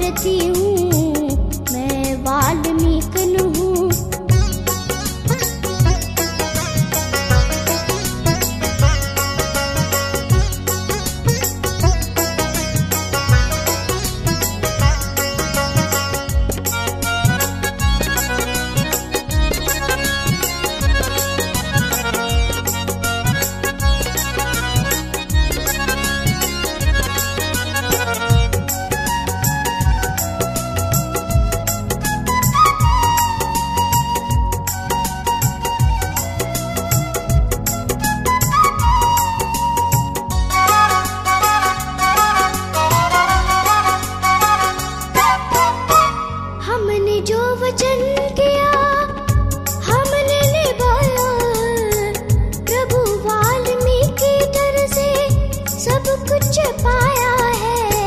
करती हूँ, मैं वाल्मीकि हूँ। हमने जो वचन किया हमने निभाया, प्रभु वाल्मीकि डर से सब कुछ पाया है।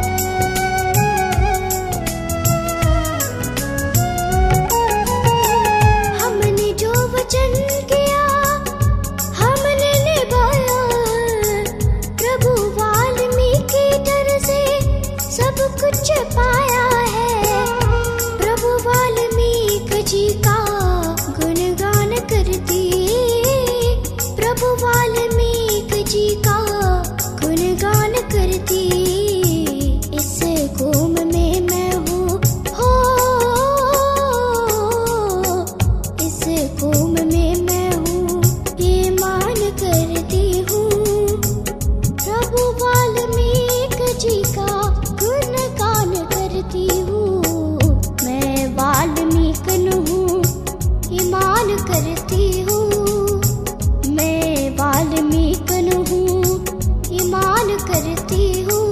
हमने जो वचन किया हमने निभाया, प्रभु वाल्मीकि डर से सब कुछ पाया है। प्रभु वाल्मीकि जी का गुणगान करती, प्रभु वाल्मीकि जी का गुणगान करती। इस कौम में मैं हूँ हो, इस कौम में मैं हूँ, ये मान करती हूँ। प्रभु वाल्मीकि जी का गुणगान करती हूँ, मैं वाल्मीकि हूँ, ईमान करती हूँ। मैं वाल्मीकि हूँ, ईमान करती हूँ।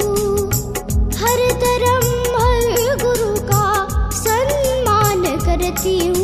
हर धर्म हर गुरु का सम्मान करती हूँ।